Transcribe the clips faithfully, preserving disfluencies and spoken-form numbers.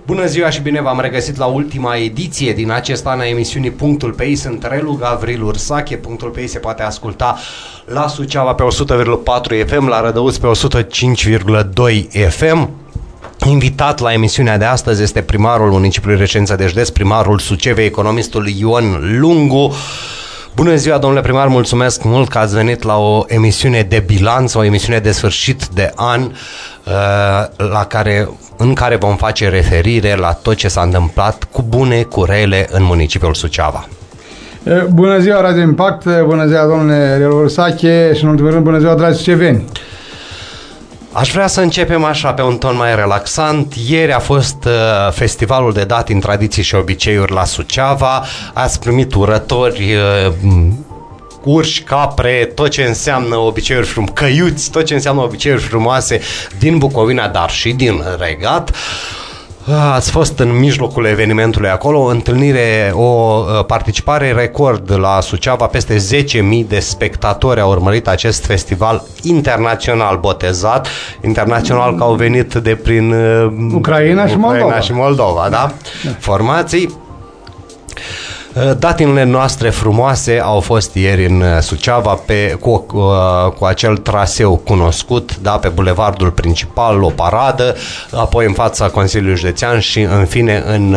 Bună ziua și bine v-am regăsit la ultima ediție din acest an a emisiunii Punctul P I. Sunt Relu Gavril Ursache. Punctul P I se poate asculta la Suceava pe o sută virgulă patru F M, la Rădăuț pe o sută cinci virgulă doi F M. Invitat la emisiunea de astăzi este primarul municipiului Reședința de Județ, primarul Sucevei, economistul Ion Lungu. Bună ziua, domnule primar, mulțumesc mult că ați venit la o emisiune de bilanț, o emisiune de sfârșit de an, la care, în care vom face referire la tot ce s-a întâmplat cu bune, cu rele în municipiul Suceava. Bună ziua, Radio Impact, bună ziua, domnule Relu Ursache, și în ultimul rând, bună ziua, dragi suceveni. Aș vrea să începem așa, pe un ton mai relaxant. Ieri a fost uh, festivalul de datini, tradiții și obiceiuri la Suceava. Ați primit urători, uh, urși, capre, tot ce înseamnă obiceiuri frumoase, căiuți, tot ce înseamnă obiceiuri frumoase din Bucovina, dar și din Regat. Ați fost în mijlocul evenimentului acolo, o întâlnire, o participare record la Suceava, peste zece mii de spectatori au urmărit acest festival internațional botezat, internațional că au venit de prin Ucraina și Moldova, Ucraina și Moldova, da? Da. Formații. Datinile noastre frumoase au fost ieri în Suceava pe, cu, cu, cu acel traseu cunoscut, da, pe bulevardul principal, o paradă, apoi în fața Consiliului Județean și în fine în,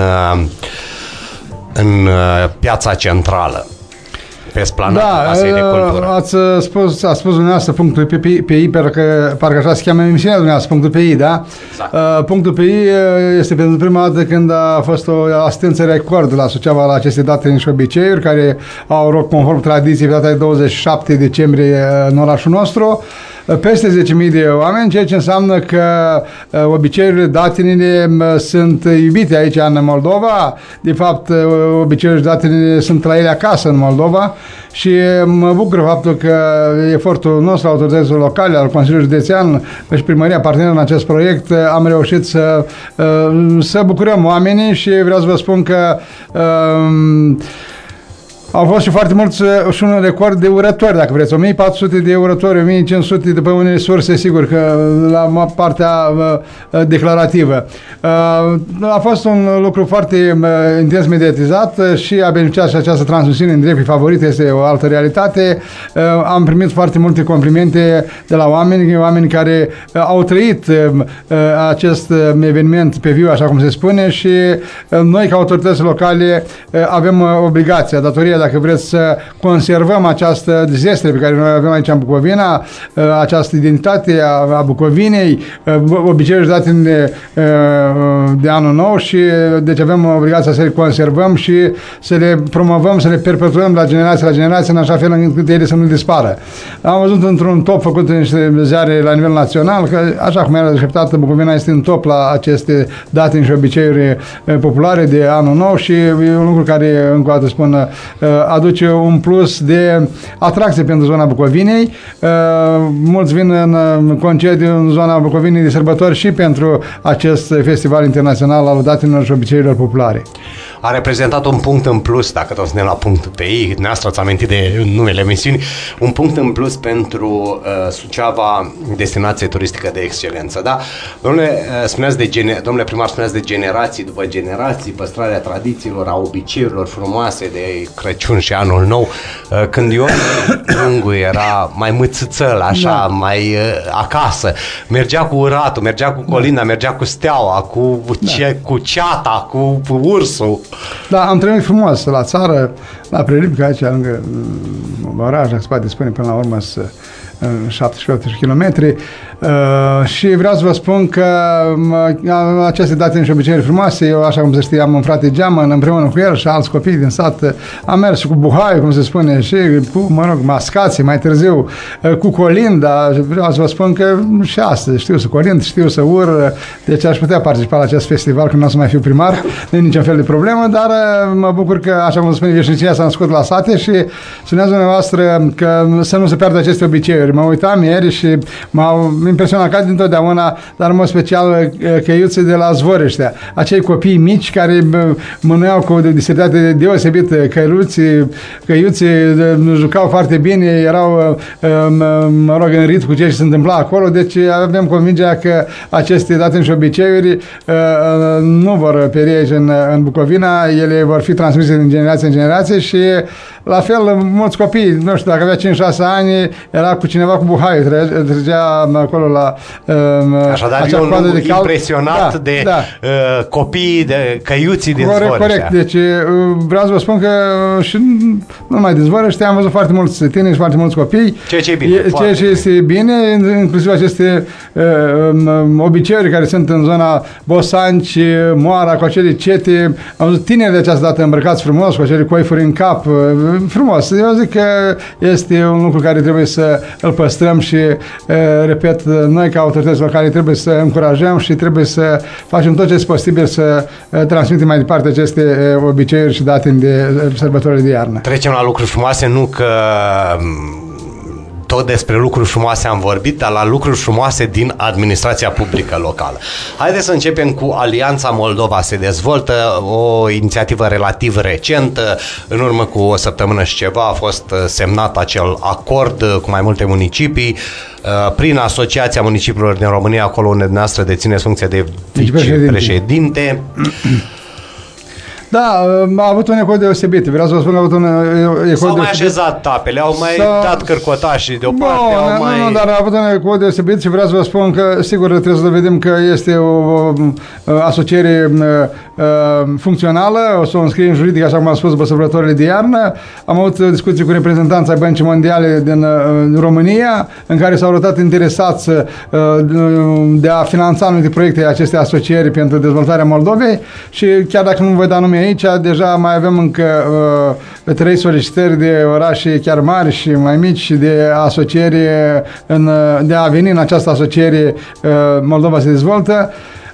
în piața centrală, pe esplanada Casei de Cultură. Ați spus, a spus dumneavoastră Punctul P I, parcă, parcă așa se cheamă emisiunea dumneavoastră, Punctul P I, da? Exact. Punctul P I este pentru prima dată când a fost o asistență record la Suceava la aceste datini și obiceiuri, care au loc conform tradiției pe data de douăzeci și șapte decembrie în orașul nostru. Peste zece mii de oameni, ceea ce înseamnă că obiceiurile, datinile sunt iubite aici în Moldova. De fapt, obiceiurile și datinile sunt la ele acasă în Moldova și mă bucur faptul că efortul nostru, autorităților locale, al Consiliului Județean și primăria parteneră în acest proiect, am reușit să, să bucurăm oamenii și vreau să vă spun că um, au fost și foarte mulți și un record de urători, dacă vreți, o mie patru sute de urători, o mie cinci sute după unele surse, sigur că la partea uh, declarativă. Uh, a fost un lucru foarte uh, intens mediatizat și a beneficiat și această transmisiune în direct favorit, este o altă realitate. Uh, am primit foarte multe complimente de la oameni, oameni care uh, au trăit uh, acest eveniment pe viu, așa cum se spune, și uh, noi, ca autorități locale, uh, avem uh, obligația, datoria, dacă vreți, să conservăm această zestre pe care noi avem aici în Bucovina, această identitate a Bucovinei, obiceiuri date de, de anul nou, și deci avem obligația să le conservăm și să le promovăm, să le perpetuăm la generație la generație, în așa fel încât ele să nu dispară. Am văzut într-un top făcut în niște ziare la nivel național că, așa cum era așteptat, Bucovina este în top la aceste datini și obiceiuri populare de anul nou și e un lucru care, încă o dată spun, aduce un plus de atracție pentru zona Bucovinei. Mulți vin în concediu în zona Bucovinei de sărbători și pentru acest festival internațional al datinilor și obiceiurilor populare. A reprezentat un punct în plus, dacă tot suntem la Punctul P I, dumneavoastră ați amintit de numele emisiunii, un punct în plus pentru uh, Suceava, destinație turistică de excelență, da? Domnule, uh, spuneați de gene- domnule primar, spuneați de generații după generații, păstrarea tradițiilor, a obiceiurilor frumoase de Crăciun și Anul Nou, uh, când Ion Lungu era mai mâțâțăl, așa, da, mai uh, acasă, mergea cu uratul, mergea cu colinda, da, mergea cu steaua, cu, ce, da, cu ceata, cu ursul. Da, am trăit frumos la țară, la Prelipca, aici, lângă oraș, dacă se poate spune, până la urmă, să șaptesprezece optsprezece kilometri. Uh, și vreau să vă spun că uh, aceste datini și obiceiuri frumoase, eu, așa cum se știe, am un frate geamăn împreună cu el și alți copii din sat, am mers și cu buhaiul, cum se spune, și cu, mă rog, mascații, mai târziu uh, cu colinda. Vreau să vă spun că și astăzi știu să colind, știu să ur, deci aș putea participa la acest festival când nu o să mai fiu primar, nu e niciun fel de problemă, dar uh, mă bucur că, așa cum se spune, veșnicia s-a născut la sate și spuneați dumneavoastră că să nu se pierdă aceste obiceiuri. obiceiuri. Mă uitam ieri și m-au impresionat ca dintotdeauna, dar în mod special căiuții de la Zvoreștea. Acei copii mici care mânuiau cu o disertate deosebită, căiuții, căiuții jucau foarte bine, erau, mă rog, în ritm cu ce se întâmpla acolo, deci avem convingerea că aceste date și obiceiuri nu vor pieri aici în, în Bucovina, ele vor fi transmise din generație în generație și la fel mulți copii, nu știu, dacă avea cinci șase ani, era cu cineva cu buhaiul, trăgea acolo la așadar eu nu de impresionat da, de da. Uh, copii, de căiuții din corect, Zvoreștea. Corect, deci vreau să vă spun că și nu numai din Zvoreștea, am văzut foarte mulți tineri și foarte mulți copii. Ceea ce e bine. E, ceea ce este bine, inclusiv aceste uh, um, obiceiuri care sunt în zona Bosanci, Moara, cu acele cete. Am văzut tineri de această dată îmbrăcați frumos, cu acele coifuri în cap, frumos. Eu zic că este un lucru care trebuie să îl păstrăm și, repet, noi ca autorități locale trebuie să încurajăm și trebuie să facem tot ce este posibil să transmitem mai departe aceste obiceiuri și date de sărbătorile de iarnă. Trecem la lucruri frumoase, nu că tot despre lucruri frumoase am vorbit, dar la lucruri frumoase din administrația publică locală. Haideți să începem cu Alianța Moldova se dezvoltă, o inițiativă relativ recentă. În urmă cu o săptămână și ceva a fost semnat acel acord cu mai multe municipii prin Asociația Municipiilor din România, acolo unde dumneavoastră dețineți funcția de vicepreședinte. Da, a avut un ecou deosebit. Vreau să vă spun că a avut un ecou deosebit. S-au mai așezat tapele, au mai dat cărcotașii deoparte. No, au mai... nu, dar a avut un ecou deosebit și vreau să vă spun că, sigur, trebuie să vedem că este o, o asociere uh, funcțională, o să o înscriem juridic, așa cum am spus, după sărbătorile de iarnă. Am avut discuții cu reprezentanța Băncii Mondiale din uh, România, în care s-au arătat interesați uh, de a finanța anumite proiecte aceste asocieri pentru dezvoltarea Moldovei și chiar dacă nu voi da nume aici, deja mai avem încă uh, trei solicitări de orașe chiar mari și mai mici de asociere, în, de a veni în această asociere uh, Moldova se dezvoltă.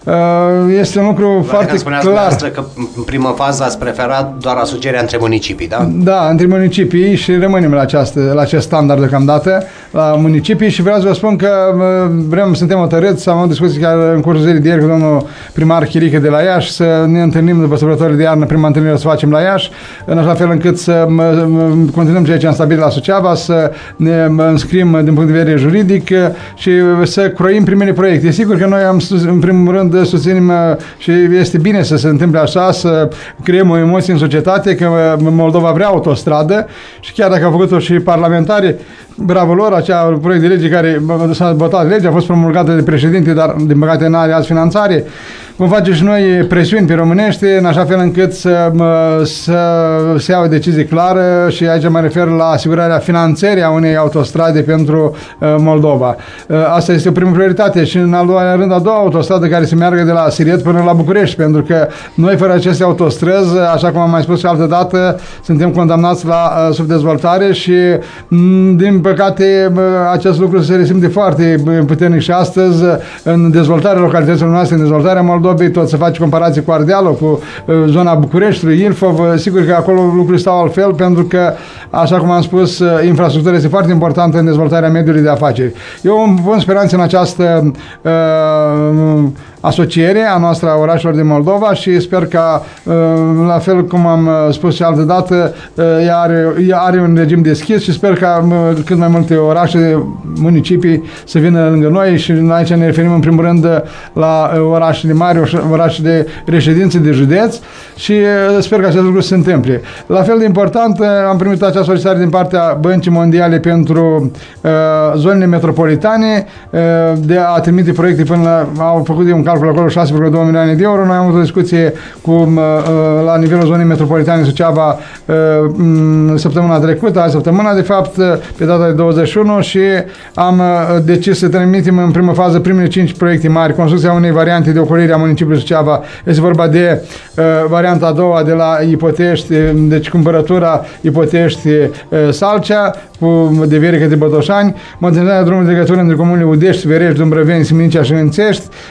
Este un lucru Doar foarte clar. Că în primă fază ați preferat doar asocierea între municipii, da? Da, între municipii și rămânem la, această, la acest standard deocamdată, la municipii și vreau să vă spun că vrem, suntem hotărâți, am avut discuții chiar în cursul zilei de ieri cu domnul primar Chirică de la Iași, să ne întâlnim după sărbătorile de iarnă, prima întâlnire o să facem la Iași, în așa fel încât să continuăm ceea ce am stabilit la Suceava, să ne înscrim din punct de vedere juridic și să croim primele proiecte. E sigur că noi am, în primul rând, susținem și este bine să se întâmple așa, să creăm o emoție în societate că Moldova vrea autostradă și chiar dacă au făcut-o și parlamentari, bravo lor, acea proiect de lege care s-a votat legea, a fost promulgată de președinte, dar din păcate nu are alți finanțare. Vom face și noi presiuni pe românește, în așa fel încât să, să se ia o decizie clară și aici mă refer la asigurarea finanțării a unei autostrade pentru Moldova. Asta este o primă prioritate și în al doilea rând a doua autostradă care se meargă de la Siret până la București, pentru că noi fără aceste autostrăzi, așa cum am mai spus și altă dată, suntem condamnați la subdezvoltare și din păcate acest lucru se resimte foarte puternic și astăzi în dezvoltarea localităților noastre, în dezvoltarea Moldovei, tot se face comparație cu Ardealul, cu zona Bucureștiului, Ilfov, sigur că acolo lucrurile stau altfel, pentru că, așa cum am spus, infrastructura este foarte importantă în dezvoltarea mediului de afaceri. Eu îmi pun speranțe în această uh, asociere a noastră a orașelor din Moldova și sper că, la fel cum am spus și altă dată, ea are, ea are un regim deschis și sper ca cât mai multe orașe, municipii să vină lângă noi și aici ne referim în primul rând la orașele mari, orașe de reședințe de județ și sper că acest lucru se întâmple. La fel de important, am primit această solicitare din partea Băncii Mondiale pentru uh, zonele metropolitane uh, de a trimite proiecte până la, au făcut un calcul acolo șase virgulă doi milioane de euro. Noi am avut o discuție cu, uh, la nivelul zonei metropolitane Suceava uh, săptămâna trecută, azi săptămâna de fapt, pe data de douăzeci și unu și am uh, decis să trimitem în primă fază primele cinci proiecte mari, construcția unei variante de ocolire a municipiului Suceava. Este vorba de uh, varianta a doua de la Ipotești, deci cumpărătura Ipotești-Salcea, cu deviere către Botoșani, modernizarea drumului de legătură între comunele Udești, Verești, Dumbrăveni, Siminicea și Înțești, modernizarea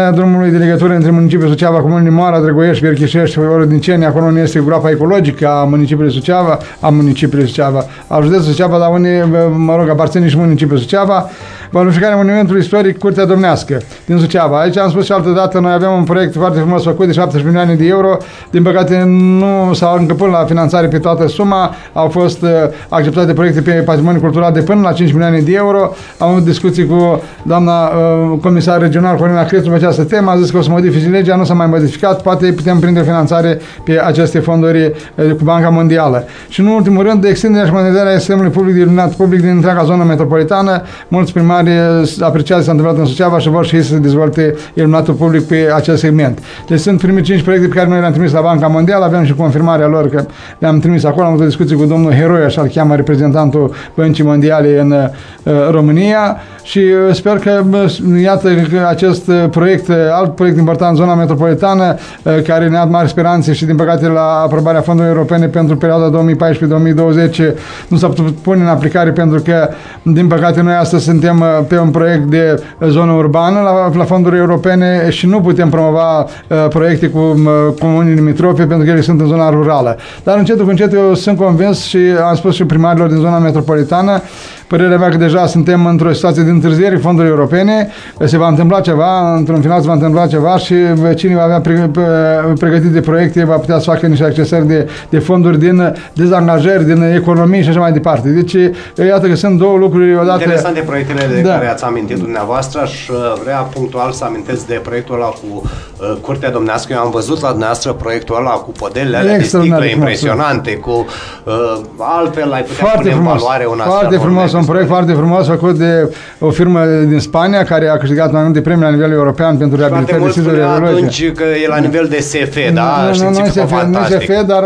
finalizarea drumului de legătură între municipiul Suceava, comunele Moara, Drăgoiești, Verchișești, Orodniceni, acolo unde este groapa ecologică a municipiului Suceava, a municipiului Suceava, a județului Suceava, dar unde, mă rog, aparține și municipiul Suceava, valorificarea monumentului istoric Curtea Domnească din Suceava. Aici am spus și altă dată, noi avem un proiect foarte frumos făcut de șaptesprezece milioane de euro, din păcate nu s-au încăput la finanțare pe toată suma, au fost uh, acceptate proiecte pe patrimoniu cultural de până la cinci milioane de euro, am avut discuții cu doamna uh, comisar regional Corina Crețu pe această temă, a zis că o să modifice legea, nu s-a mai modificat, poate putem prinde finanțare pe aceste fonduri uh, cu Banca Mondială. Și în ultimul rând, de extinderea și modernizarea sistemului public de iluminat public din întreaga zonă metropolitană, mulți primari apreciază s-a întâmplat în Suceava și vor și ei să dezvolte iluminatul public pe acest segment. Deci sunt primii cinci proiecte pe care noi le-am trimis la Banca Mondială, avem și confirmarea lor că le-am trimis acolo, am avut o discuție cu domnul Heroi, așa îl cheamă reprezentantul Băncii Mondiale în uh, România și uh, sper că uh, iată că acest proiect, uh, alt proiect important în zona metropolitană, uh, care ne-a dat mari speranțe și din păcate la aprobarea fondurilor europene pentru perioada două mii paisprezece două mii douăzeci nu s-a putut pune în aplicare pentru că din păcate noi astăzi suntem pe un proiect de zonă urbană la, la fonduri europene și nu putem promova uh, proiecte cu uh, comunii limitrofe pentru că ele sunt în zona rurală. Dar încetul cu încet eu sunt convins și am spus și primarilor din zona metropolitană, părerea mea că deja suntem într-o situație de întârziere fonduri europene, se va întâmpla ceva, într-un final se va întâmpla ceva și cine va avea pre, pre, pregătit de proiecte va putea să facă niște accesări de, de fonduri din dezangajări, din economii și așa mai departe. Deci, iată că sunt două lucruri odată. Interesante proiectele de da. care ați amintit dumneavoastră și vrea punctual să amintesc de proiectul ăla cu uh, Curtea Domnească. Eu am văzut la dumneavoastră proiectul ăla cu podelele alea de sticlă impresionante, cu uh, altfel ai putea foarte pune frumos, în valoare un astfel foarte frumos, un proiect foarte frumos făcut de o firmă din Spania care a câștigat mai multe premii la nivel european pentru reabilitări de situri arheologice. Atunci că e la nivel de S F, da? Nu, nu, nu, nu S F, dar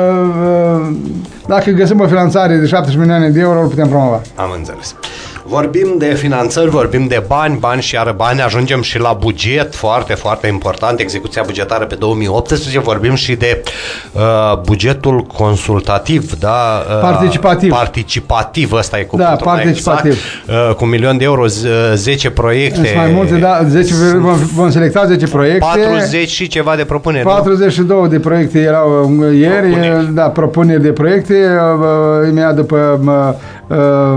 uh, uh, dacă găsim o finanțare de șaptesprezece milioane de euro, îl putem promova. Am înțeles. Vorbim de finanțări, vorbim de bani, bani și iară bani, ajungem și la buget, foarte, foarte important, execuția bugetară pe două mii optsprezece, vorbim și de uh, bugetul consultativ, da? Uh, participativ. Participativ, ăsta e cuvântul. Da, participativ. Exact, uh, cu un milion de euro, zece proiecte. Sunt mai multe, da, zece, vom, vom selecta zece proiecte. patruzeci și ceva de propuneri, patruzeci și două de proiecte erau ieri, propuneri. Da, propuneri de proiecte, uh, imediat după uh, uh,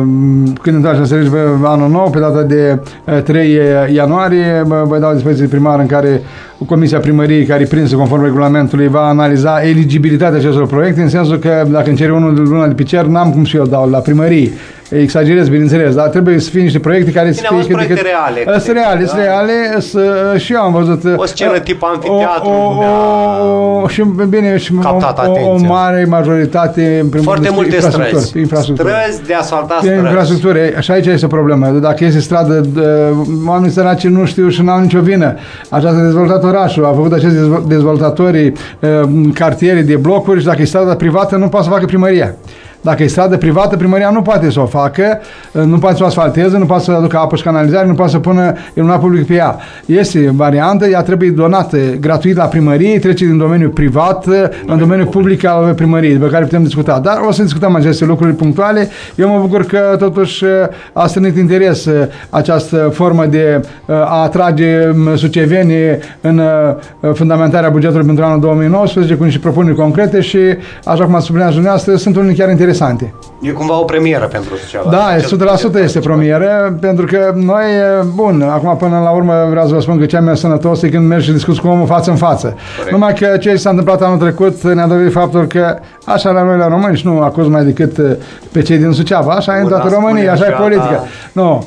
când întoarcem să anul nou, pe data de trei ianuarie, vă dau dispoziție primar în care Comisia Primăriei, care e prinsă conform regulamentului, va analiza eligibilitatea acestor proiecte, în sensul că dacă îmi cere unul de luna de pe cer, n-am cum să eu dau la primărie. Exagerez, bineînțeles, dar trebuie să fie niște proiecte care să fie... proiecte cât, reale. Sunt reale, sunt reale, să, și eu am văzut... O scenă tip amfiteatru. O, o, o, și bine, și o, o mare majoritate, în primul foarte rând, multe străzi. Infrastructură. Străzi de asfaltat străzi. Infrastructură. Așa aici este o problemă. Dacă este stradă, oamenii săraci nu știu și n-au nicio vină. Așa s-a dezvoltat orașul, a făcut acești dezvoltatori cartiere de blocuri și dacă e strada privată, nu poate să facă primăria. Dacă e stradă privată, primăria nu poate să o facă, nu poate să o asfalteze, nu poate să aducă apă și canalizare, nu poate să pună iluminat public pe ea. Este variantă, ea trebuie donată gratuit la primărie, trece din domeniul privat în domeniul public al primăriei, pe care putem discuta. Dar o să discutăm aceste lucruri punctuale. Eu mă bucur că totuși a strânit interes această formă de a atrage sucevenii în fundamentarea bugetului pentru anul două mii nouăsprezece cu niște propuneri concrete și, așa cum ați subliniat dumneavoastră, sunt unele chiar interesante. E cumva o premieră pentru Suceava. Da, o sută la sută este premieră, pentru că noi, bun, acum până la urmă vreau să vă spun că cea mai sănătos e când mergi și discuți cu omul față în față. Corect. Numai că ce s-a întâmplat anul trecut ne-a dovedit faptul că așa la noi la români și nu acuz mai decât pe cei din Suceava, așa e în toată România, așa e politică. Nu,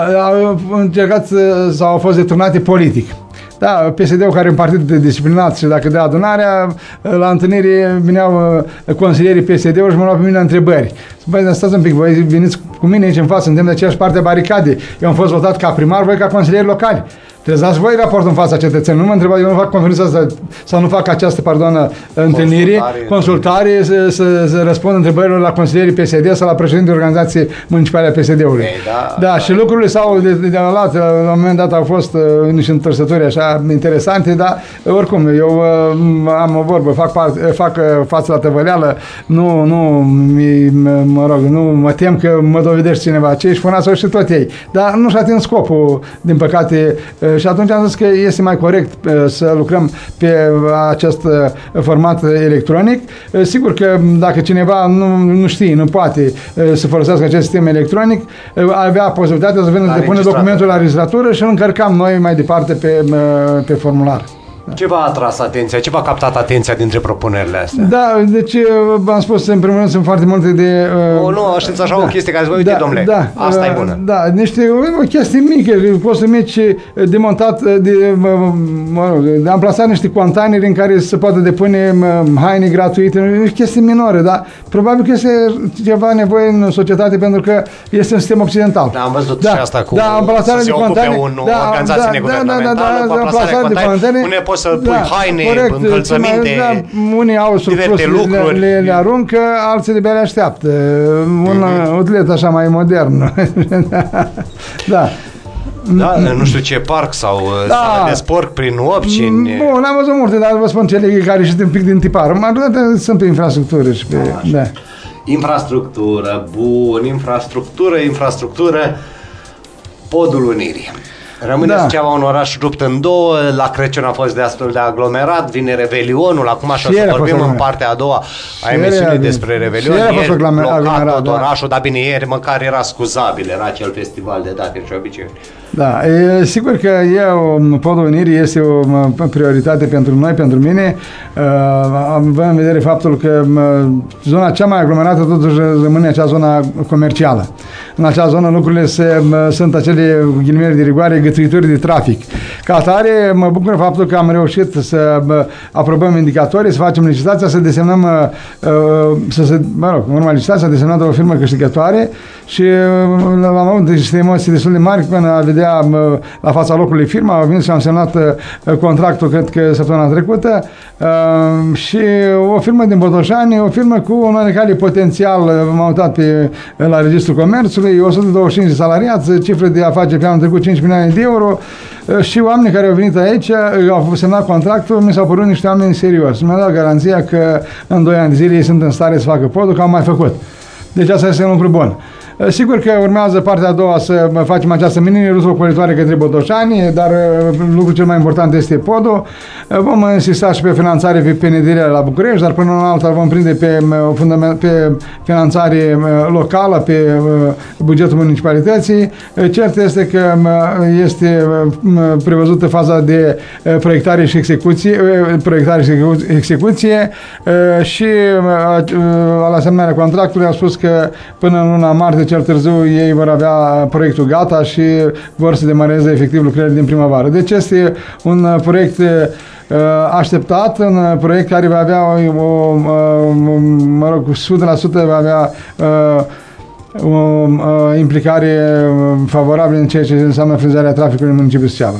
au încercat sau au fost deturnate politic. Da, P S D-ul care e un partid disciplinat și dacă dea adunarea, la întâlnire vineau consilierii P S D-ului și mă luau pe mine la întrebări. Băi, stați un pic, voi veniți cu mine aici în față, suntem de aceeași parte a baricadei. Eu am fost votat ca primar, voi ca consilieri locali. Trebuie să dați voi raportul în fața cetățenilor. Nu mă întrebați, eu nu fac conferința asta sau nu fac această, pardon, întâlnire, consultare, consultare să, să, să răspund întrebărilor la consilierii P S D sau la președintele organizației municipale a P S D-ului. Ei, da, da, da, și lucrurile s-au de, de, de la, la un moment dat au fost uh, niște întorsături așa interesante, dar oricum, eu uh, am o vorbă, fac, part, fac uh, față la tăvăleală, nu, nu, mi, mă rog, nu mă tem că mă dovedești cineva, ce ești funați și tot ei. Dar nu și-a atins scopul, din păcate, Și atunci am zis că este mai corect să lucrăm pe acest format electronic. Sigur că dacă cineva nu, nu știe, nu poate să folosească acest sistem electronic, avea posibilitatea să vină să depune documentul la registratură și îl încărcam noi mai departe pe, pe formular. Ce v-a atras atenția? Ce v-a captat atenția dintre propunerile astea? Da, deci v-am spus, în primul rând sunt foarte multe de... Uh, o, nu, aștepți așa da, o chestie care zice, uite, da, domnule, da, asta uh, e bună. Da, niște o chestii mici, costuri mici de montat, de, mă rog, de amplasat niște containeri în care se poate depune haine gratuite, chestii minore, dar probabil că este ceva nevoie în societate pentru că este un sistem occidental. Da, am văzut da, și asta cu da, să se ocupe un, da, o organizație da, neguvernamentală da, da, da, cu amplasarea de containeri, unde poți să pui da, haine, corect, încălțăminte, da, unii au surplus, le, le, le aruncă, alții de le așteaptă. Un mm-hmm. utlet așa mai modern. Da. Da, nu știu ce parc sau da. Sală de sport prin Opcini. Bun, am văzut multe, dar vă spun cele care și un pic din tipar. Majoritatea sunt pe infrastructură și pe... Da. Infrastructură, bun, infrastructură, infrastructură, Podul Unirii. Rămâne da. Suceava un oraș rupt în două, la Crăciun a fost destul de aglomerat, vine Revelionul, acum așa o să vorbim în partea a doua a emisiunii despre Revelion. Ieri blocat tot orașul, dar bine, ieri măcar era scuzabil, era acel festival de date și obiceiuri. Da, e sigur că eu, Podul Unirii este o prioritate pentru noi, pentru mine, având în vedere faptul că zona cea mai aglomerată totuși rămâne acea zona comercială. În acea zonă lucrurile se, sunt acele ghilimele de rigoare, gătuituri de trafic. Ca atare, mă bucur faptul că am reușit să aprobăm indicatorii, să facem licitația, să desemnăm, să se, mă rog, în urma licitația a desemnat o firmă câștigătoare și am avut niște emoții destul de mari până a vedea la fața locului firma, am venit și am semnat contractul, cred că săptămâna trecută, și o firmă din Botoșani, o firmă cu un oarecare potențial, m-am uitat pe, la Registrul Comerțului, o sută douăzeci și cinci de salariați, cifre de afaceri pe anul trecut cinci milioane de euro, și oamenii care au venit aici, au semnat contractul, mi s-au părut niște oameni serioși. Mi-au dat garanția că în doi ani de zile ei sunt în stare să facă podul, că au mai făcut. Deci asta este un lucru bun. Sigur că urmează partea a doua să facem această mini-rută ocolitoare către Botoșani, dar lucrul cel mai important este podul. Vom insista și pe finanțare pe P N D R la București, dar până în alta vom prinde pe, pe finanțare locală, pe bugetul municipalității. Cert este că este prevăzută faza de proiectare și execuție, proiectare și execuție și la semnarea contractului a spus că până în luna martie cel târziu ei vor avea proiectul gata și vor să demareze efectiv lucrările din primăvară. Deci este un proiect uh, așteptat, un proiect care va avea o, o, o mă rog, o sută la sută va avea uh, o uh, implicare favorabilă în ceea ce înseamnă frânzarea traficului în municipiul Suceava.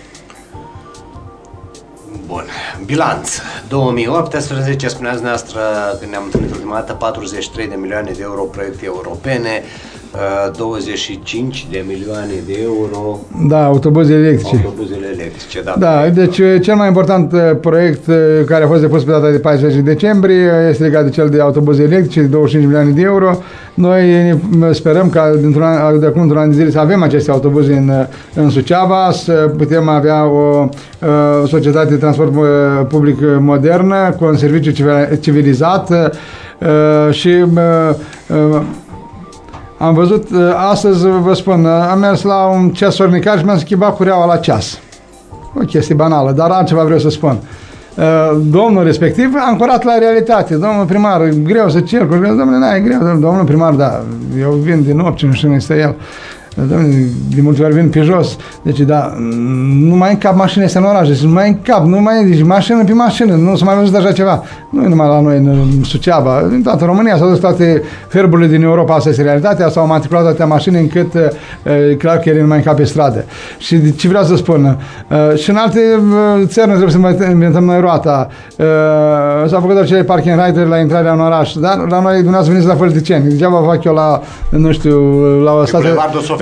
Bun. Bilanț. două mii optsprezece, spuneați dumneavoastră când ne-am întâlnit ultima dată, patruzeci și trei de milioane de euro proiecte europene, douăzeci și cinci de milioane de euro. Da, autobuze electrice. Autobuzele electrice, da. Da, deci cel mai important proiect care a fost depus pe data de paisprezece decembrie este legat de cel de autobuze electrice, de douăzeci și cinci milioane de euro. Noi sperăm ca dintr-un an, de acum într-un an de zile să avem aceste autobuze în, în Suceava, să putem avea o, o societate de transport public modernă, cu un serviciu civilizat și am văzut, astăzi vă spun, am mers la un ceasornicar și mi-am schimbat cureaua la ceas. O chestie banală, dar altceva vreau să spun. Domnul respectiv a ancorat la realitate. Domnul primar, greu să cer, domnule, n-ai greu, domnul primar, da, eu vin din Opcini, nu știu unde este el. De multe ori vin pe jos. Deci, da, nu mai încap mașini astea în oraș. Deci, nu mai încap, nu mai, deci, mașină pe mașină. Nu s-a mai văzut așa ceva. Nu e numai la noi, în Suceava. În toată România s-au dus toate herburile din Europa. Asta este realitatea. S-au matriculat atâtea mașini încât e clar că ele nu mai încap pe stradă. Și ce vreau să spun? Și în alte țări nu trebuie să mai inventăm noi roata. S-au făcut acele parking rider la intrarea în oraș. Dar la noi dumneavoastră veniți la politicieni. Degeaba fac eu la, nu știu, la o stație...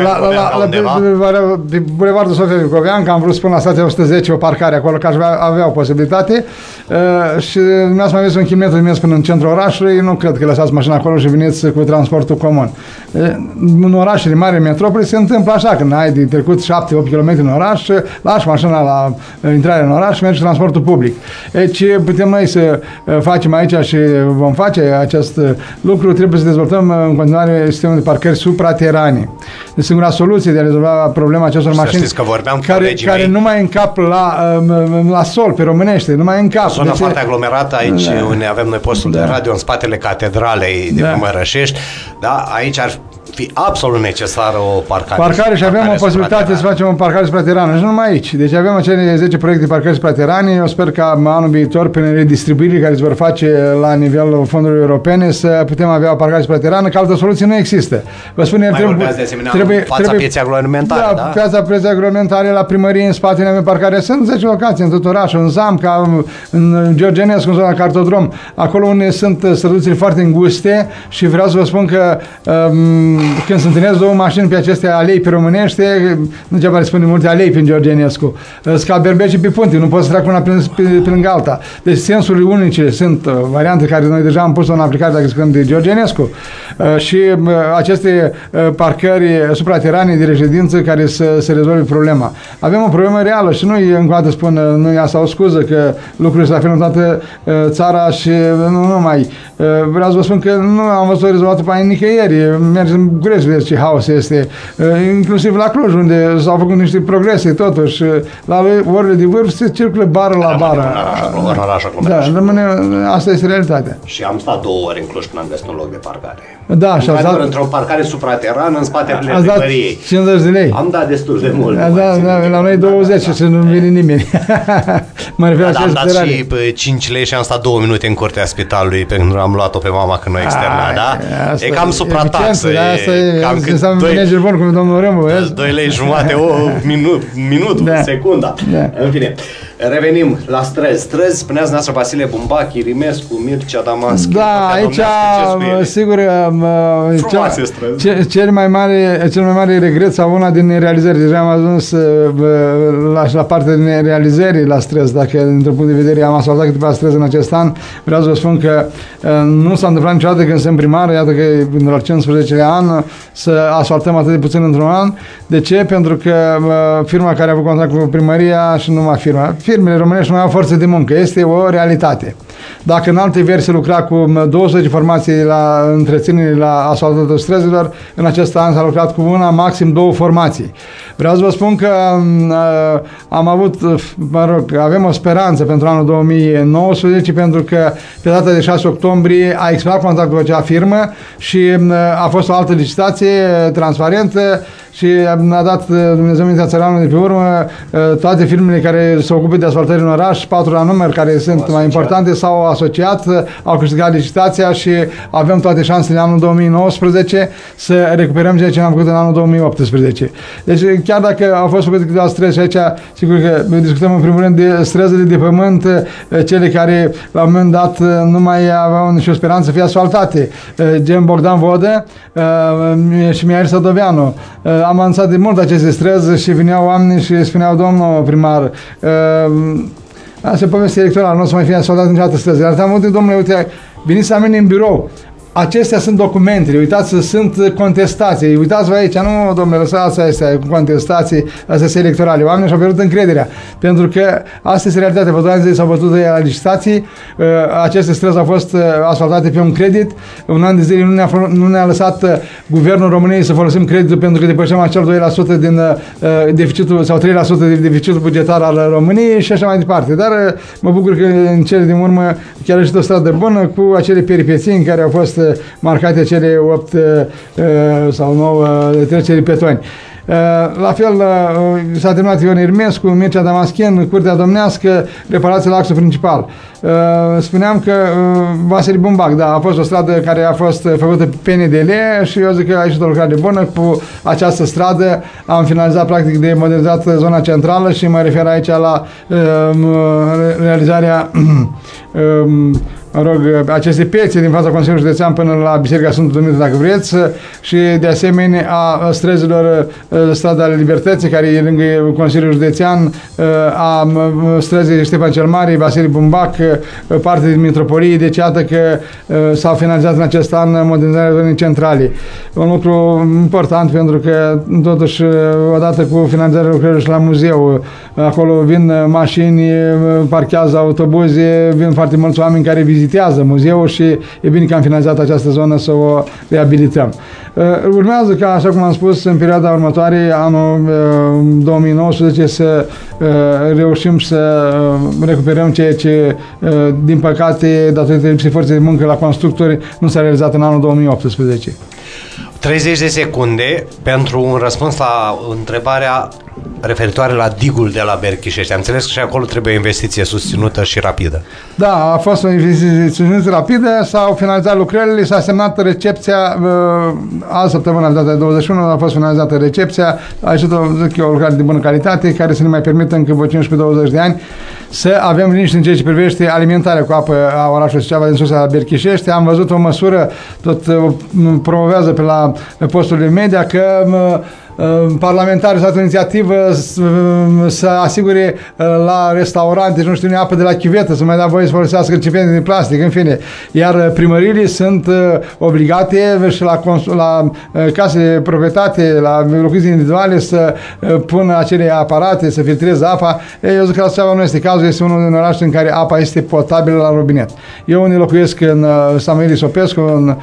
la, la, la, la, pe Bulevardul Sofia Vicovean, că am vrut să pun la stația o sută zece o parcare acolo, că aș avea, avea o posibilitate. Uh, și dumneavoastră mai aveți un kilometru de mers până în centrul orașului, nu cred că lăsați mașina acolo și veniți cu transportul comun. Uh, în orașele mari, în metropole, se întâmplă așa, când ai de trecut șapte opt kilometri în oraș, lași mașina la intrarea în oraș și mergi transportul public. Deci putem noi să facem aici și vom face acest lucru, trebuie să dezvoltăm în continuare sistemul de parcări supraterane. De singura soluție de a rezolva problema acestor să mașini care, care nu mai încap la, la sol, pe românește, nu mai încap. Zona deci, foarte aglomerată aici, da. Unde avem noi postul da. de radio în spatele catedralei de da. pe Mărășești, da, aici ar fi absolut necesară o parcare. Parcare și avem parcare o posibilitate să facem o parcare supraterană și nu numai aici. Deci avem acele zece proiecte de parcări supraterane. Eu sper ca anul viitor, prin redistribuirile care se vor face la nivelul fondurilor europene, să putem avea o parcare supraterană, că altă soluție nu există. Vă spun, mai trebuie, de asemenea trebuie, fața trebuie, pieței agroalimentare, da? da? Piața pieței agroalimentare, la primărie, în spatele avem parcare. Sunt zece locații în tot orașul, în Zamca, în Georgenescu, în zona Cartodrom, acolo unde sunt străduțile foarte înguste și vreau să vă spun că um, când se întâlnesc două mașini pe aceste alei pe românește, nu ce le spune multe alei prin Georgenescu, ca berbeci pe punte, nu poți să trec una pe, pe, pe lângă alta. Deci sensuri unice sunt uh, variante care noi deja am pus-o în aplicare dacă scăm de Georgenescu uh, și uh, aceste uh, parcări supraterane de reședință care să se rezolve problema. Avem o problemă reală și noi, încă o dată spun, nu e asta o scuză că lucrurile se la fel în toată uh, țara și uh, nu numai. Uh, vreau să vă spun că nu am văzut rezolvat pe aia nicăieri. Mergem București, vedeți ce haos este, uh, inclusiv la Cluj, unde s-au făcut niște progrese, totuși, uh, la orele de vârf se circulă bară la bară. Da, rămâne, asta este realitatea. Și am stat două ore în Cluj până am găsit un loc de parcare. Da, și dat... într-o parcare supraterană în spatele primăriei. cincizeci de lei. Am dat destul de mult. Da, da, la noi douăzeci și nu vine nimeni. Mă refer da, am dat și cinci lei și am stat două minute în curtea spitalului pentru că am luat-o pe mama când o externa, da? E cam suprataxă. Asta e cam înseamnă manager bun, cum domnul Râmbu. doi lei jumate, o minut, minutul, secunda. În fine, revenim la străzi. Străzi, spuneați noastră Vasile Bumbac, Irimescu, Mircea Damaschi. Da, aici, sigur, frumoase străzi. Cel mai mare, cel mai mare regret sau una din nerealizări. Deja am ajuns la, la partea de nerealizări la străzi. Dacă, dintr-un punct de vedere, am asfaltat câteva străzi în acest an, vreau să vă spun că nu s-a întâmplat niciodată când sunt primar, iată că în la cincisprezece an să asfaltăm atât de puțin într-un an. De ce? Pentru că firma care a avut contract cu primăria și numai firma, firmele românești nu mai au forță de muncă. Este o realitate. Dacă în alte versi lucra cu două sute de formații la întreținere la asfaltatul străzilor, în acest an s-a lucrat cu una, maxim două formații. Vreau să vă spun că uh, am avut, mă rog, avem o speranță pentru anul două mii nouăsprezece, pentru că pe data de șase octombrie a expirat contractul cu acea firmă și uh, a fost o altă licitație transparentă și a dat Dumnezeu mintea țăranului de pe urmă, toate firmele care se ocupă de asfaltări în oraș, patru la număr, care sunt mai importante, s-au asociat, au câștigat licitația și avem toate șansele în anul două mii nouăsprezece să recuperăm ceea ce am făcut în anul două mii optsprezece. Deci chiar dacă au fost făcute câteva străzi și aici, sigur că discutăm în primul rând de străzile de pământ, cele care la un moment dat nu mai aveau nicio speranță să fie asfaltate. Gen Bogdan Vodă și Mihail Sădoveanu. Am anunțat de mult aceste străzi și vineau oameni și spuneau, domnul primar, asta e poveste electorală, nu o să mai fie asfaltat niciodată străzi. Dar am văzut, domnule, uite, veniți la mine în birou. Acestea sunt documentele, uitați, sunt contestații, uitați-vă aici, nu, domnule, lăsați astea contestații, astea sunt electorale. Oamenii și-au pierdut încrederea, pentru că asta este realitatea. Vă doi ani s-au bătut de la licitații, aceste străzi au fost asfaltate pe un credit, un an de zile nu ne-a, nu ne-a lăsat Guvernul României să folosim creditul pentru că depășeam acel doi la sută din deficitul, sau trei la sută din deficitul bugetar al României și așa mai departe. Dar mă bucur că în cele din urmă chiar a ieșit o stradă bună cu acele peripeții în care au fost marcate cele opt uh, sau nouă treceri petoni. Uh, la fel uh, s-a terminat Ion Irimescu, Mircea Damaschin, Curtea Domnească, reparații la axul principal. Uh, spuneam că uh, Vasile Bumbac, da, a fost o stradă care a fost făcută pe P N D L și eu zic că a ieșit o lucrare bună. Cu această stradă am finalizat practic de modernizat zona centrală și mă refer aici la uh, realizarea mă rog, aceste piețe din fața Consiliului Județean până la Biserica Sfântul Dumitru, dacă vreți, și de asemenea a străzilor Strada ale Libertății, care e lângă Consiliul Județean, a străzii Ștefan cel Mare, Vasile Bumbac, parte din Mitropolie, deci iată că s-au finalizat în acest an modernizarea zonei centrale. Un lucru important pentru că totuși odată cu finalizarea lucrărilor și la muzeu, acolo vin mașini, parchează autobuze, vin foarte mulți oameni care vizitează muzeul și e bine că am finalizat această zonă să o reabilităm. Urmează ca, așa cum am spus, în perioada următoare, anul două mii nouăsprezece, să reușim să recuperăm ceea ce, din păcate, datorită lipsei forței de muncă la constructori, nu s-a realizat în anul două mii optsprezece. treizeci de secunde pentru un răspuns la întrebarea referitoare la digul de la Berchișești. Am înțeles că și acolo trebuie o investiție susținută și rapidă. Da, a fost o investiție susținută rapidă, s-au finalizat lucrările, s-a semnat recepția, azi săptămâna, data de douăzeci și unu, a fost finalizată recepția, a ieșit o, zic eu, o lucrare de bună calitate, care să ne mai permită încă vreo cincisprezece douăzeci de ani să avem liniște în ceea ce privește alimentarea cu apă a orașului Suceava din sus la Berchișești. Am văzut o măsură, tot promovează pe la posturile media, că parlamentarii s-au inițiativă să asigure la restaurante, nu știu, apă de la chivetă, să mai dea voie să folosească recipiente de plastic, în fine. Iar primăriile sunt obligate și la, la case de proprietate, la locuințe individuale să pună acele aparate, să filtreze apa. Eu zic că asta nu este cazul, este unul din orașe în care apa este potabilă la robinet. Eu unde locuiesc în Samuel Sopescu, în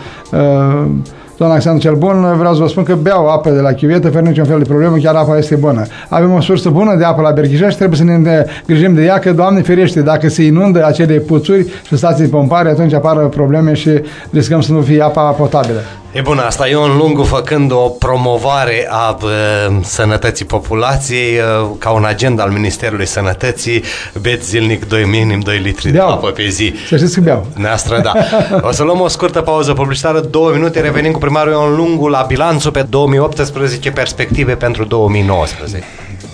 zona Alexandru cel Bun, vreau să vă spun că beau apă de la chivetă fără niciun fel de problemă, chiar apa este bună. Avem o sursă bună de apă la Berchișești, trebuie să ne grijim de ea, că, Doamne ferește, dacă se inundă acele puțuri și stații de pompare, atunci apar probleme și riscăm să nu fie apa potabilă. E bun asta, Ion Lungu făcând o promovare a uh, sănătății populației, uh, ca un agent al Ministerului Sănătății, beți zilnic doi, minim doi litri beau. de apă pe zi. Să știți că beau. Neastră, da. O să luăm o scurtă pauză publicitară, două minute, revenim cu primarul Ion Lungu la bilanțul pe două mii optsprezece, perspective pentru două mii nouăsprezece.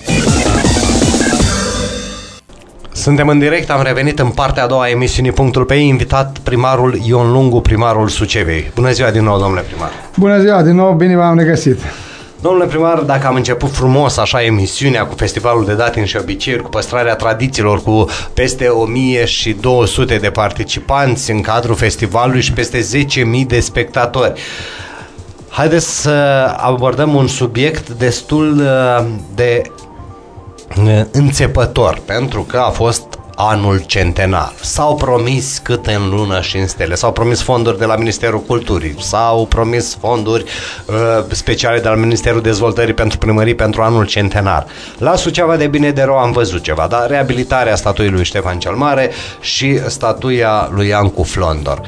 Suntem în direct, am revenit în partea a doua a emisiunii Punctul P I, invitat primarul Ion Lungu, primarul Suceavei. Bună ziua din nou, domnule primar! Bună ziua din nou, bine v-am regăsit! Domnule primar, dacă am început frumos așa emisiunea cu festivalul de datini și obiceiuri, cu păstrarea tradițiilor, cu peste o mie două sute de participanți în cadrul festivalului și peste zece mii de spectatori, haideți să abordăm un subiect destul de înțepător, pentru că a fost anul centenar. S-au promis câte în lună și în stele, s-au promis fonduri de la Ministerul Culturii, s-au promis fonduri uh, speciale de la Ministerul Dezvoltării pentru primării pentru anul centenar. La Suceava de bine de rău am văzut ceva, dar reabilitarea statuii lui Ștefan cel Mare și statuia lui Iancu Flondor.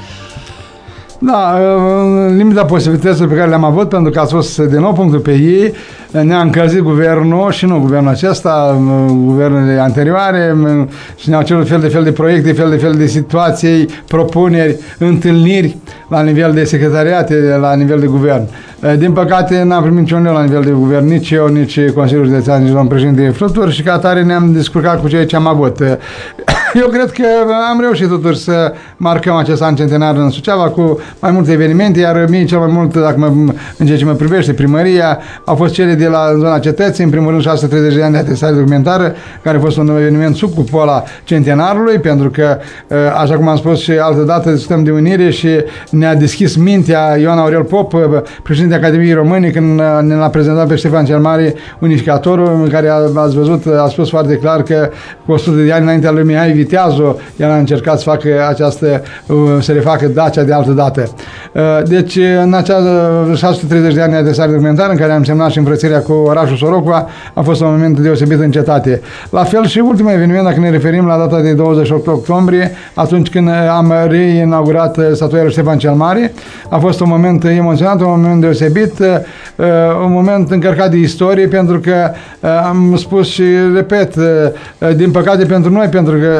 Da, în limita posibilităților pe care le-am avut, pentru că a fost din nou Punctul P I, ne-a încălzit guvernul și nu guvernul acesta, guvernele anterioare, și ne-au cerut fel de fel de proiecte, fel de fel de situații, propuneri, întâlniri la nivel de secretariate, la nivel de guvern. Din păcate n-am primit niciun leu la nivel de guvern, nici eu, nici Consiliul Județean, nici domnul președinte de Fluturi, și ca atare ne-am descurcat cu ceea ce am avut. Eu cred că am reușit totuși să marcăm acest an centenar în Suceava cu mai multe evenimente, iar mie cel mai mult, dacă mă, în ceea ce mă privește, primăria, au fost cele de la zona cetății, în primul rând șase sute treizeci de ani de atestare documentară, care a fost un eveniment sub cupola centenarului, pentru că, așa cum am spus și altă dată, discutăm de unire și ne-a deschis mintea Ioan Aurel Pop, președintele Academiei Române, când ne l-a prezentat pe Ștefan cel Mare, unificatorul, care a, ați văzut, a spus foarte clar că cu o sută de ani înaintea lui Mihai Viteazu, el a încercat să facă această, să refacă Dacia de altă dată. Deci, în acea șase sute treizeci de ani de atestare documentară, în care am semnat și înfrățirea cu orașul Sorocua, a fost un moment deosebit în cetate. La fel și ultimul eveniment, dacă ne referim la data de douăzeci și opt octombrie, atunci când am reinaugurat statuia lui Ștefan cel Mare, a fost un moment emoționant, un moment deosebit, un moment încărcat de istorie, pentru că am spus și repet, din păcate pentru noi, pentru că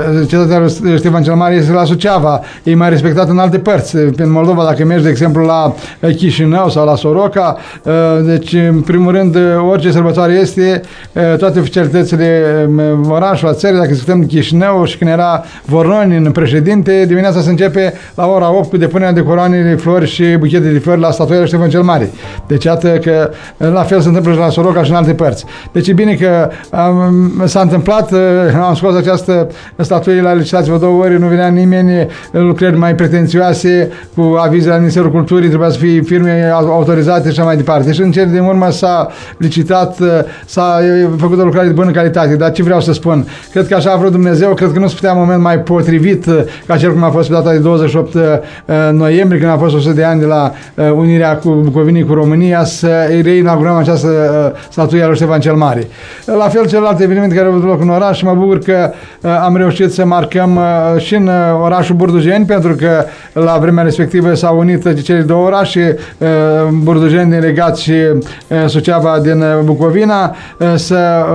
cetatea lui Ștefan cel Mare este la Suceava, e mai respectat în alte părți. În Moldova, dacă mergi, de exemplu, la Chișinău sau la Soroca, deci, în primul rând, orice sărbătoare este, toate oficialitățile orașului, a țării, dacă discutăm Chișinău și când era Vornoni în președinte, dimineața se începe la ora opt cu depunerea de coroane de flori și buchete de flori la statuia lui Ștefan cel Mare. Deci, iată că la fel se întâmplă și la Soroca și în alte părți. Deci, e bine că am, s-a întâmplat, am scos această statuie la licitație vreo două ori, nu venea nimeni, lucrări mai pretențioase, cu avizele la Ministerul Culturii, trebuia să fie firme autorizate și așa mai departe. Și în cele din urmă s-a licitat, s-a făcut o lucrare de bună calitate. Dar ce vreau să spun? Cred că așa a vrut Dumnezeu, cred că nu se putea moment mai potrivit ca cel cum a fost pe data de douăzeci și opt noiembrie, când a fost o sută de ani de la unirea cu Bucovinii cu România, să reinaugurăm această statuie a lui Ștefan cel Mare. La fel, celelalte evenimente care au avut loc în oraș și mă bucur că am reușit să marcăm și în orașul Burdujeni, pentru că la vremea respectivă s-au unit cele două orașe, Burdujeni din Regat și Suceava din Bucovina, să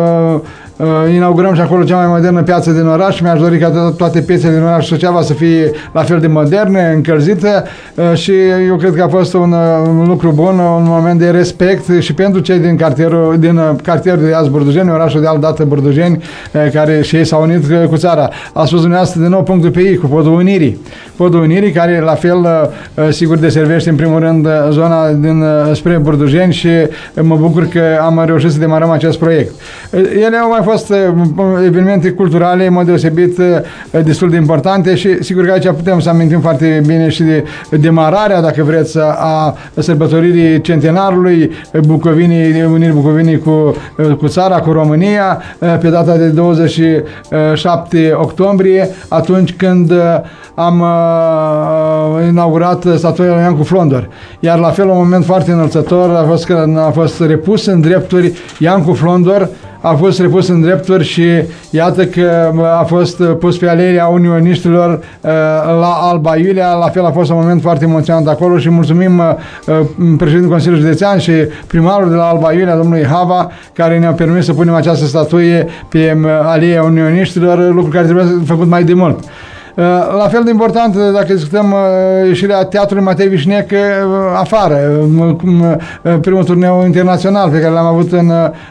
inaugurăm și acolo cea mai modernă piață din oraș. Mi-aș dori ca toate piețele din oraș Suceava să fie la fel de moderne, încălzite, și eu cred că a fost un, un lucru bun, un moment de respect și pentru cei din cartierul, din cartierul de azi Burdujeni, orașul de altdată Burdujeni, care și ei s-au unit cu țara. A spus dumneavoastră din nou punctul pe I, cu Podul Unirii. Podul Unirii, care la fel, sigur, deservește în primul rând zona din spre Burdujeni și mă bucur că am reușit să demarăm acest proiect. Ele au mai fost evenimente culturale, în mod deosebit, destul de importante și sigur că aici putem să amintim foarte bine și de demararea, dacă vreți, a sărbătoririi centenarului Bucovinii, Unirii Bucovinii cu, cu țara, cu România, pe data de douăzeci și șapte octombrie, atunci când am uh, inaugurat statuia lui Iancu Flondor. Iar la fel, un moment foarte înălțător a fost că a fost repus în drepturi Iancu Flondor, a fost repus în drepturi și iată că a fost pus pe aleria unioniștilor uh, la Alba Iulia. La fel a fost un moment foarte emoționant acolo și mulțumim uh, președintele Consiliului Județean și primarul de la Alba Iulia, domnului Hava, care ne-a permis să punem această statuie pe uh, aleria unioniștilor, lucru care trebuie făcut mai de mult. La fel de important, dacă discutăm ieșirea Teatrului Matei Vișnec afară, primul turneu internațional pe care l-am avut în,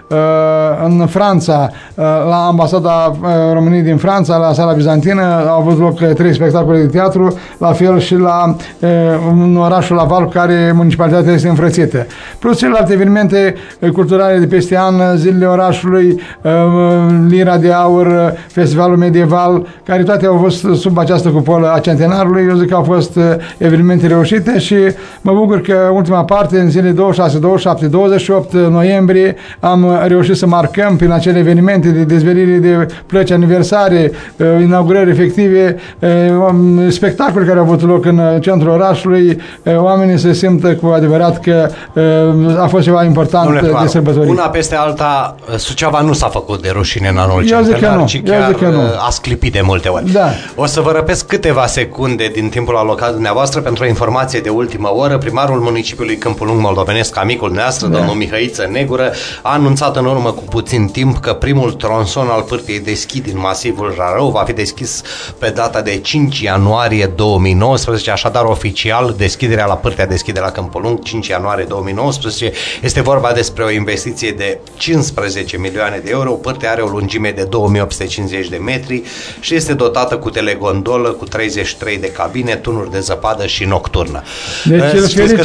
în Franța, la Ambasada României din Franța, la Sala Bizantină, au avut loc trei spectacole de teatru, la fel și la în orașul Laval, care municipalitatea este înfrățită. Plus celelalte evenimente culturale de peste an, Zilele Orașului, Lira de Aur, Festivalul Medieval, care toate au fost sub această cupolă a centenarului. Eu zic că au fost evenimente reușite și mă bucur că ultima parte, în zilele douăzeci și șase, douăzeci și șapte, douăzeci și opt noiembrie, am reușit să marcăm prin acele evenimente de dezvelire de plăci aniversare, inaugurări efective, spectacole care au avut loc în centrul orașului, oamenii se simtă cu adevărat că a fost ceva important de sărbătorit. Una peste alta, Suceava nu s-a făcut de rușine în anul eu centenar, ci chiar nu. a sclipit de multe ori. Da. O să vă răpesc câteva secunde din timpul alocat dumneavoastră pentru o informație de ultimă oră. Primarul municipiului Câmpul Lung Moldovenesc, amicul noastră, da. domnul Mihăiță Negură, a anunțat în urmă cu puțin timp că primul tronson al pârtiei de schi din masivul Rarău va fi deschis pe data de cinci ianuarie două mii nouăsprezece, așadar oficial deschiderea la pârtea de schi de la Câmpul Lung, cinci ianuarie două mii nouăsprezece. Este vorba despre o investiție de cincisprezece milioane de euro. Pârtea are o lungime de două mii opt sute cincizeci de metri și este dotată cu telegondolă, cu treizeci și trei de cabine, tunuri de zăpadă și nocturnă. Deci, știți că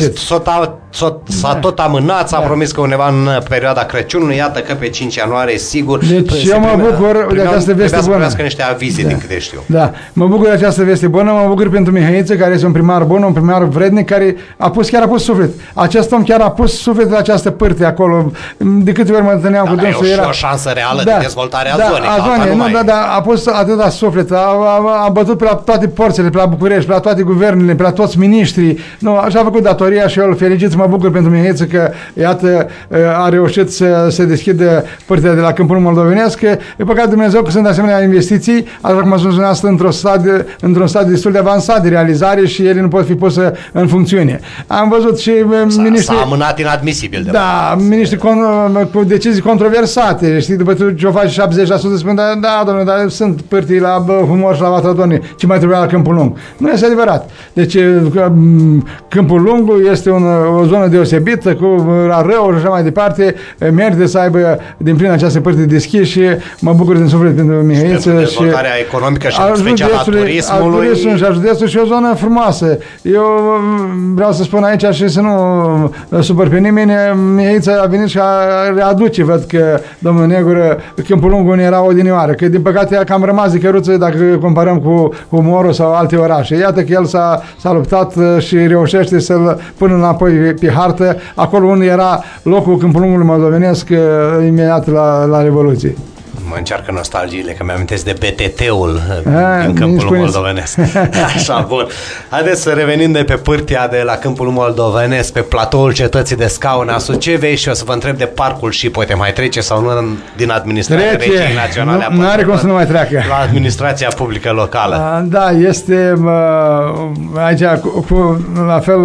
s-a tot amânat, s-a da. promis că undeva în perioada Crăciunului, iată că pe cinci ianuarie, sigur, deci eu mă bucur de această veste bună. Să niște avize, da. din câte știu. Da, mă bucur de această veste bună, mă bucur pentru Mihăiță, care este un primar bun, un primar vrednic, care a pus, chiar a pus suflet. Acest om chiar a pus suflet la această pârtie acolo. De câte ori mă întâlneam da, cu dânsul, era o șansă reală da, de dezvoltare a da, zonei. A zonei, nu, da, da, a pus atâta suflet, a, a, a bătut pe la toate porțile, pe la București, pe la toate guvernele, pe la toți miniștrii. Nu, așa a făcut datoria și eu îl felicit, mă bucur pentru Mihaiță că, iată, a reușit să se deschidă părțile de la Câmpul Moldovenesc. E păcat Dumnezeu că sunt asemenea investiții, așa cum a spus dumneavoastră, într-un stadiu, într-un stadiu destul de avansat de realizare și ele nu pot fi puse în funcțiune. Am văzut și miniștri... S-a amânat inadmisibil. De da, miniștri con, cu decizii controversate. Știi, după ce o faci șaptezeci la sută spun, da, da, domnule, dar sunt pârtii la humor și la Vatradoni, ce mai trebuia la Câmpul Lung. Nu este adevărat. Deci Câmpul Lung este un, o zonă deosebită, cu rarăuri și așa mai departe, merită să aibă din plin această părți deschis și mă bucur din suflet pentru Mihaiță. Și pentru dezvoltarea și economică și în special a turismului. A turismului și a județului și o zonă frumoasă. Eu vreau să spun aici și să nu supăr pe nimeni, Mihaiță a venit și a readuce, văd că domnul Negură, Câmpul Lung unde era odinioară, că din păcate a cam rămas de căruță dacă comparăm cu, cu Moru sau alte orașe. Iată că el s-a, s-a luptat și reușește să-l pună înapoi pe, pe hartă, acolo unde era locul Câmpul Lungului moldovenesc imediat la, la Revoluție. Mă încearcă nostalgiile, că mi-amintesc de B T T-ul din Câmpul Moldovenesc. Așa, bun. Haideți să revenim de pe pârtia de la Câmpul Moldovenesc, pe platoul cetății de Scaune a Sucevei și o să vă întreb de parcul și poate mai trece sau nu din administrația Regiei Naționale a Nu are cum să nu mai treacă. La administrația publică locală. Da, este aici, cu, cu, la fel,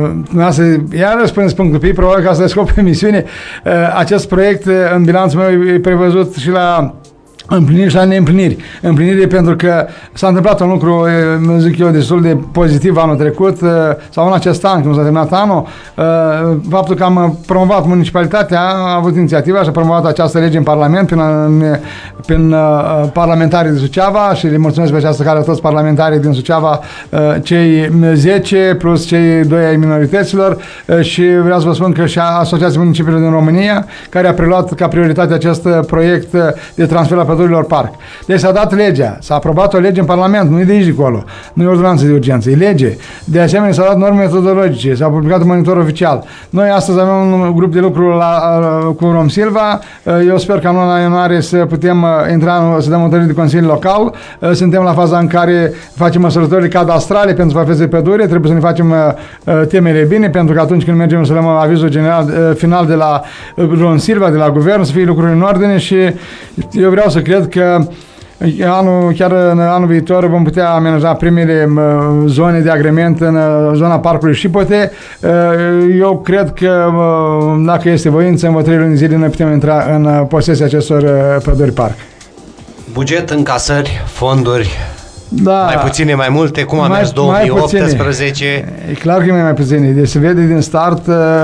iar răspuns punctul P, probabil ca să scop emisiune, acest proiect în bilanțul meu e prevăzut și la împliniri și la neîmpliniri. Împlinire pentru că s-a întâmplat un lucru, zic eu, destul de pozitiv anul trecut sau în acest an, când s-a terminat anul, faptul că am promovat municipalitatea, a avut inițiativa și a promovat această lege în Parlament prin, prin parlamentarii din Suceava și le mulțumesc pe această cale toți parlamentarii din Suceava, cei zece plus cei doi ai minorităților și vreau să vă spun că și Asociația Municipiilor din România, care a preluat ca prioritate acest proiect de transfer la pădurilor parc. Deci s-a dat legea, s-a aprobat o lege în Parlament, nu e de aici de acolo, nu e ordonanță de urgență, e lege. De asemenea s-au dat norme metodologice, s-a publicat un monitor oficial. Noi astăzi avem un grup de lucru la, cu Rom Silva, eu sper că în luna ianuarie să putem intra, să dăm întâlniri de Consiliu Local, suntem la faza în care facem măsurătorile cadastrale pentru suprafețe de pădure, trebuie să ne facem temele bine, pentru că atunci când mergem să luăm avizul general final de la Rom Silva, de la guvern, să fie lucrurile în ordine și eu vreau să cred că anul, chiar în anul viitor vom putea amenaja primele zone de agrement în zona parcului Șipote. Eu cred că dacă este voință, în trei luni de zile noi putem intra în posesia acestor păduri parc. Buget, încasări, fonduri, da, mai puține, mai multe, cum a mai, mers două mii optsprezece? E clar că e mai, mai puține. Deci se vede din start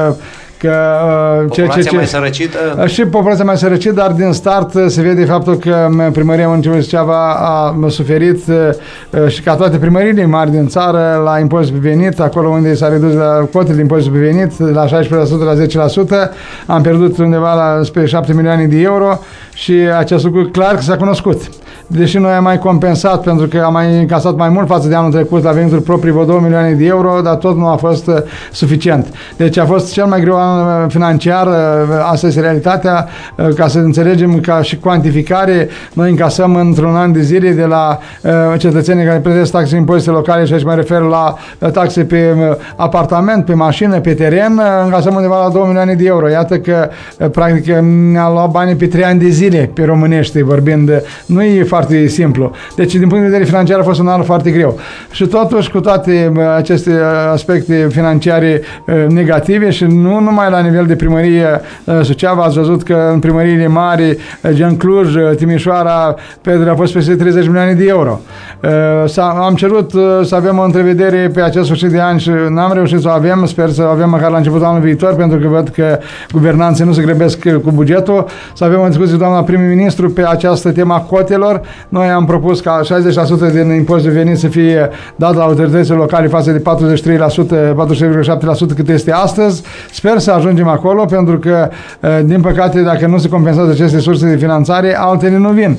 că populația ce, ce, mai sărăcită? Și populația mai sărăcită, dar din start se vede faptul că primăria municipiului Suceava a suferit și ca toate primăriile mari din țară la impozitul pe venit, acolo unde s-a redus la cotele de impozit pe venit la șaisprezece la sută la zece la sută, am pierdut undeva la spre șapte milioane de euro și acest lucru clar că s-a cunoscut. Deși noi am mai compensat pentru că am mai încasat mai mult față de anul trecut la venituri proprii vreo două milioane de euro, dar tot nu a fost uh, suficient. Deci a fost cel mai greu an financiar, uh, asta este realitatea, uh, ca să înțelegem ca și cuantificare, noi încasăm într-un an de zile de la uh, cetățenii care plătesc taxe impozite locale și aici mă refer la uh, taxe pe uh, apartament, pe mașină, pe teren, uh, încasăm undeva la două milioane de euro. Iată că uh, practic ne-a luat banii pe trei ani de zile pe românești vorbind. Nu e foarte simplu. Deci, din punct de vedere financiar, a fost un an foarte greu. Și totuși, cu toate aceste aspecte financiare negative și nu numai la nivel de primărie Suceava, ați văzut că în primăriile mari, gen Cluj, Timișoara, Pedra, a fost peste treizeci milioane de euro. Am cerut să avem o întrevedere pe acest sfârșit de an și n-am reușit să o avem. Sper să o avem măcar la începutul anului viitor, pentru că văd că guvernanții nu se grăbesc cu bugetul. Să avem o discuție, doamna prim-ministru, pe această tema cotelor. Noi am propus ca șaizeci la sută din impozitul venit să fie dat la autoritățile locale față de patruzeci și trei la sută, patruzeci și trei virgulă șapte la sută cât este astăzi. Sper să ajungem acolo, pentru că, din păcate, dacă nu se compensează aceste surse de finanțare, altele nu vin.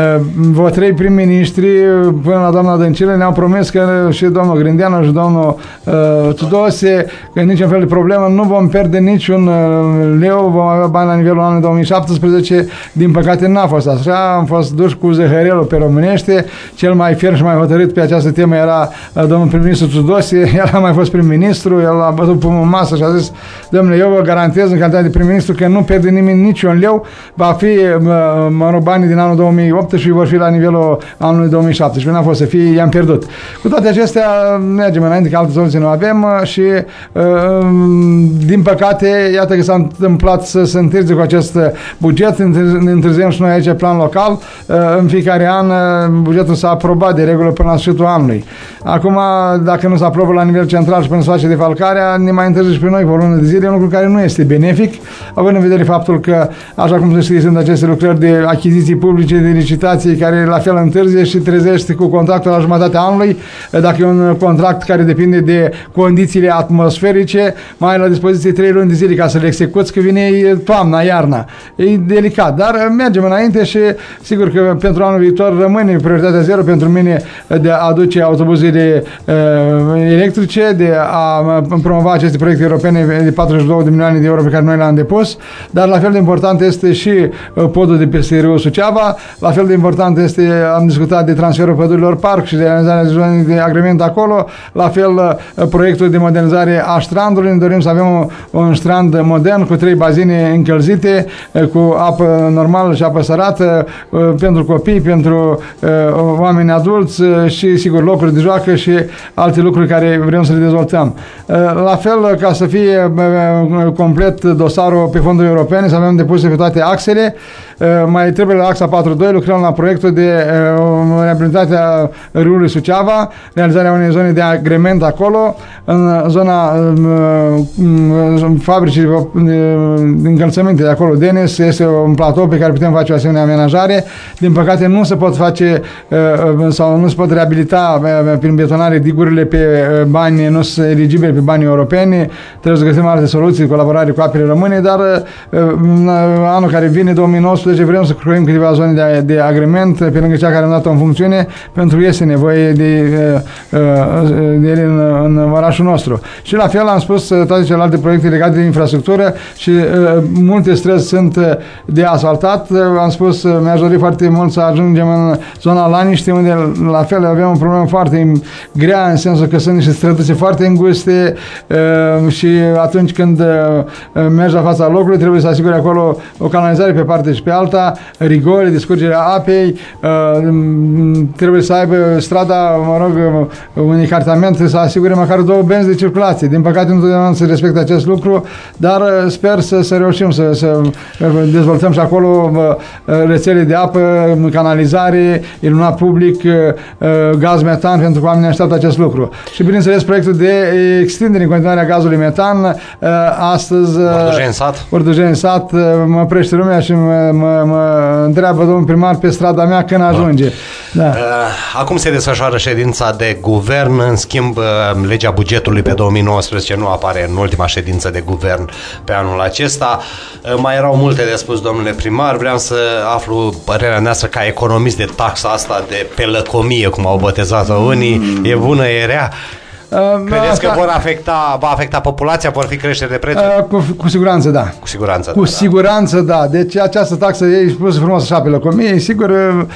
Vă trei prim-ministri, până la doamna Dăncilă, ne-au promis că și domnul Grindeanu și domnul uh, Tudose, că niciun fel de problemă, nu vom pierde niciun uh, leu, vom avea bani la nivelul anului două mii șaptesprezece. Din păcate n-a fost așa, am fost duși cu Hărelu pe românește, cel mai ferm și mai hotărât pe această temă era domnul prim-ministru Tudose, el a mai fost prim-ministru, el a bătut pumnul în masă și a zis, domnule, eu vă garantez în calitate de prim-ministru că nu pierde nimeni niciun leu, va fi, mă rog, banii din anul două mii optsprezece vor fi la nivelul anului două mii șaptesprezece, n-a fost să fie, i-am pierdut. Cu toate acestea, mergem înainte, că alte soluții nu avem și, din păcate, iată că s-a întâmplat să se întârzie cu acest buget, ne întârziem și noi aici plan local, în fiecare an bugetul s-a aprobat de regulă până la sfârșitul anului. Acum, dacă nu se aprobă la nivel central și până se face defalcarea, ne mai întârzie și pe noi cu o lună de zile, un lucru care nu este benefic, având în vedere faptul că, așa cum se știe, sunt aceste lucrări de achiziții publice, de licitații, care la fel întârzie și trezește cu contractul la jumătatea anului. Dacă e un contract care depinde de condițiile atmosferice, mai ai la dispoziție trei luni de zile ca să le execuți, că vine toamna, iarna. E delicat, dar mergem înainte și sigur că pentru anul viitor rămâne prioritatea zero pentru mine de a aduce autobuzele uh, electrice, de a promova aceste proiecte europene de patruzeci și două de milioane de euro pe care noi le-am depus, dar la fel de important este și uh, podul de pe S R U Suceava, la fel de important este, am discutat de transferul pădurilor parc și de realizarea zonei de agrement acolo, la fel uh, proiectul de modernizare a strandului, ne dorim să avem un, un strand modern cu trei bazine încălzite, uh, cu apă normală și apă sărată, uh, pentru copii, pentru uh, oameni adulți uh, și sigur locuri de joacă și alte lucruri care vrem să le dezvoltăm. Uh, la fel, ca să fie uh, complet dosarul pe fonduri europene, să avem depuse pe toate axele, uh, mai trebuie la axa patru doi, lucrăm la proiectul de uh, reabilitate a râului Suceava, realizarea unei zone de agrement acolo, în zona uh, uh, fabricii de încălțăminte de acolo, Denis, este un platou pe care putem face o asemenea amenajare. Din păcate nu se pot face uh, sau nu se pot reabilita uh, prin betonare digurile pe uh, bani, nu sunt eligibili pe banii europeni, trebuie să găsim alte soluții, colaborare cu apele române, dar uh, anul care vine, două mii nouăsprezece, vrem să creăm câteva zone de, de agrement pe lângă cea care am dat-o în funcțiune, pentru este nevoie de, de ele în, în orașul nostru. Și la fel am spus toate celelalte proiecte legate de infrastructură și uh, multe străzi sunt de asfaltat. Am spus, mi-aș dori foarte mult să ajungem în zona Laniște, unde la fel avem o problemă foarte grea, în sensul că sunt niște străduțe foarte înguste uh, și atunci când uh, mergi la fața locului, trebuie să asiguri acolo o canalizare pe parte și pe alta, rigore de scurgerea apei, uh, trebuie să aibă strada, mă rog, un ecartament, să asigure măcar două benzi de circulație. Din păcate nu întotdeauna se respectă acest lucru, dar sper să, să reușim să, să dezvoltăm și acolo rețele de apă, canalizare, iluminat public, gaz metan, pentru că oamenii așteaptă acest lucru. Și bineînțeles proiectul de extindere în continuare a gazului metan, astăzi Ordugeni sat, Ordugeni sat, mă prește lumea și mă, mă, mă întreabă domnul primar pe strada mea când ajunge. Da. Acum se desfășoară ședința de guvern, în schimb legea bugetului pe două mii nouăsprezece nu apare în ultima ședință de guvern pe anul acesta. Mai erau multe de spus, domnule primar, vreau să aflu părerea noastră ca economist de taxa asta de pe lăcomie, cum au botezat-o unii, e bună, e rea? Credeți asta, că vor afecta, va afecta populația, vor fi creșteri de prețuri? Cu, cu siguranță, da. Cu siguranță, Cu da. siguranță, da. Deci această taxă e spusă frumos așa pe lăcomie, sigur,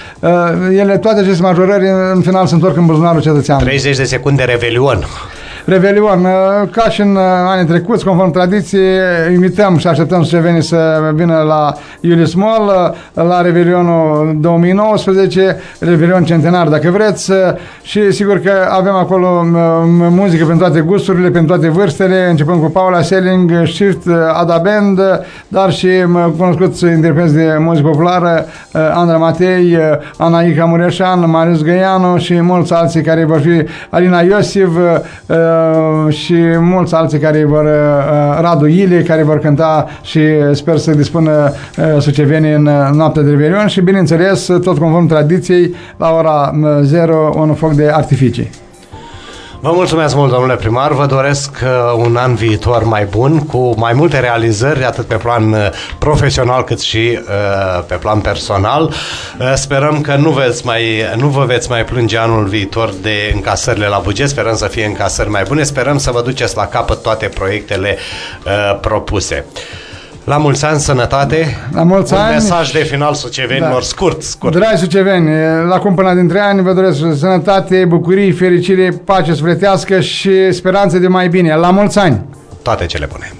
ele, toate aceste majorări, în final se întorc în buzunarul cetățeanului. treizeci de secunde Revelion. Revelion, ca și în anii trecuți, conform tradiției, imităm și așteptăm sucevenii să vină la Iulius Moll, la Revelionul două mii nouăsprezece, Revelion centenar, dacă vreți, și sigur că avem acolo muzică pentru toate gusturile, pentru toate vârstele, începând cu Paula Selling, Shift, Ada Band, dar și cunoscuți interpreți de muzică populară, Andra Matei, Anaica Mureșan, Marius Găianu și mulți alții care vor fi, Alina Iosif, și mulți alții care vor, Radu Ile, care vor cânta și sper să dispună sucevenii în noaptea de Revelion și bineînțeles, tot conform tradiției, la ora zero, un foc de artificii. Vă mulțumesc mult, domnule primar, vă doresc uh, un an viitor mai bun, cu mai multe realizări, atât pe plan uh, profesional cât și uh, pe plan personal. Uh, sperăm că nu, veți mai, nu vă veți mai plânge anul viitor de încasările la buget, sperăm să fie încasări mai bune, sperăm să vă duceți la capăt toate proiectele uh, propuse. La mulți ani, sănătate. La mulți Un ani. mesaj de final sucevenilor, Da. scurt, scurt. Dragi suceveni, la cumpăna dintre ani vă doresc sănătate, bucurii, fericire, pace sufletească și speranță de mai bine. La mulți ani! Toate cele bune.